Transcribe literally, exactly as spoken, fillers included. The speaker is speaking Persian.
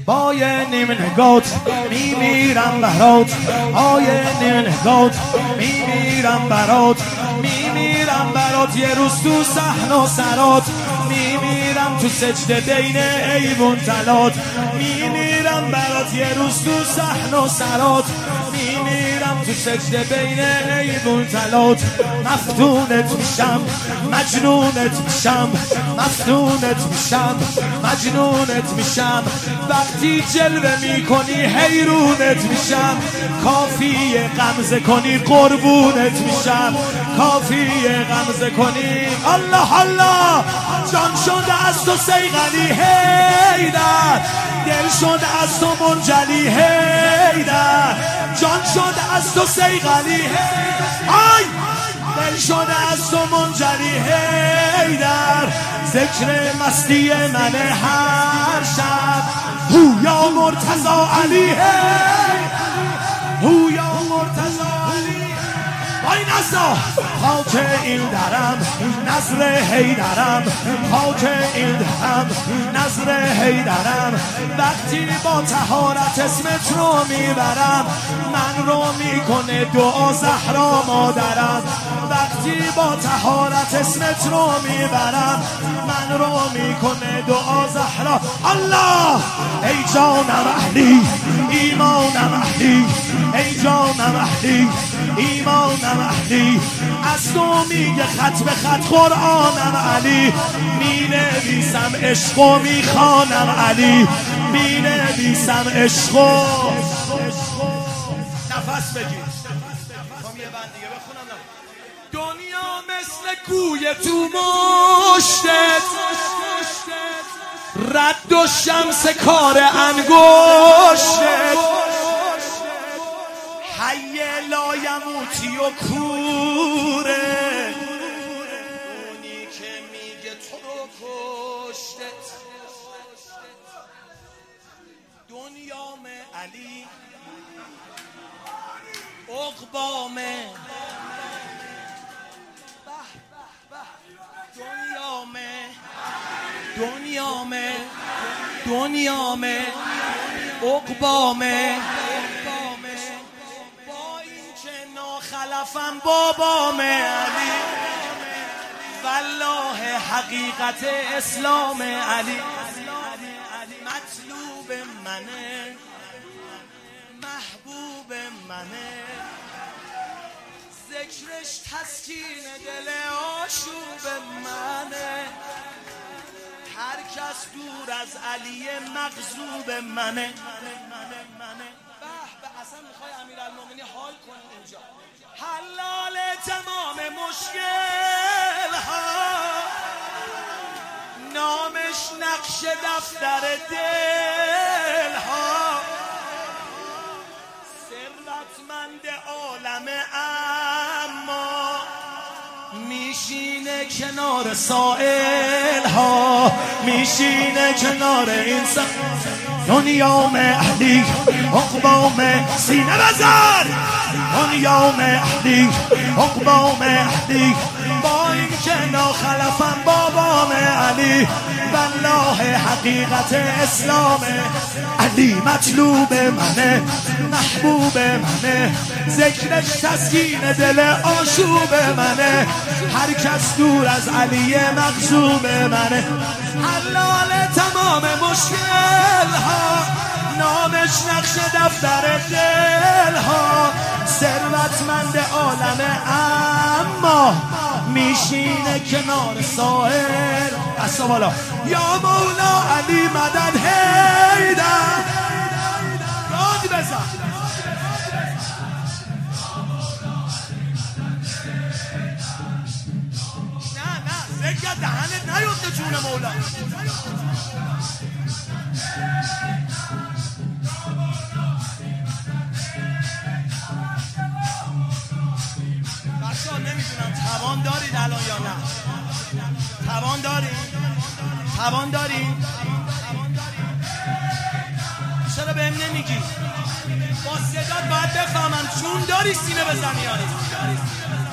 با یه نیم نگات میمیرم برات، با یه نیم نگات میمیرم برات، میمیرم برات، یه روز تو صحن و سرات میمیرم، تو سجده بین ایوون تلات میمیرم برات، یه روز تو صحن و سرات میمیرم، تو سجده بین ایوون تلات. مفتونت میشم مجنونت میشم، مفتونت میشم مجنونت میشم، وقتی جلوه میکنی حیرونت میشم، کافیه غمزه کنی قربونت میشم، کافیه غمزه کنی. الله الله، جان شده از تو صیقلی حیدر، دل شده از تو منجلی حیدر، جان شده از تو صیقلی حیدر، آی دل شده از تو منجلی حیدر، ذکر مستی من هر شب، هو یا مرتضی علی هو یا مرتضی علی. وای نزا خاک این درم نظر حیدرم، خاک این درم نظر حیدرم، وقتی با طهارت اسمت رو میبرم، من رو میکنه دعا زهرا مادرم، وقتی با طهارت اسمت رو میبرم، من رو میکنه دعا زهرا. الله ای جانم اهلی ایمانم اهلی، ای جانم اهلی ایمانم اهلی، از تو میگه خط به خط قرآنم علی، می نویسم عشق و میخوانم علی، می نویسم عشق و نفس بگیر کام یه بند دیگه بخونم. دنیا مثل گوی تو مشتت، رد و شمس کار انگشتت، حی لایموتی و کوره، اونی که میگه تو رو کشتت. دنیام علی عقبام، دنیام دنیام دنیام عقبام، خلفم بابام علی، والله حقیقت اسلام علی، مطلوب منه محبوب منه، ذکرش تسکین دل آشوب منه، هر کس دور از علی مغضوب منه. به اصلا میخوای امیرالمومنین حال کنه اینجا، حلال تمام مشکل ها، نامش نقش دفتر دل ها، ثروتمند عالم اما میشینه کنار سائل ها، میشینه کنار انسان. دنیام اهلی عقبام سینه بزن، دنیام اهلی عقبام اهلی، با این که ناخلفم بابام علی، والله حقیقت اسلام علی، مطلوب منه محبوب منه، ذکرش تسکین دل آشوب منه، هر کس دور از علی مغضوب منه، حلال تمام مشکل ها، نامش نقش دفتر دل ها، ثروتمند عالم اما میشینه کنار ساحل. دستا بالا یا مولا علی مدد حیدر، داد بزن. نه نه ذکر دهنت نیفته جون مولا. بچه ها نمیدونم توان دارید الان یا نه؟ توان دارید؟ توان دارید؟ چرا بهم نمیگی؟ با صدات باید بفهمم چون داری سینه بزنی یا نیست؟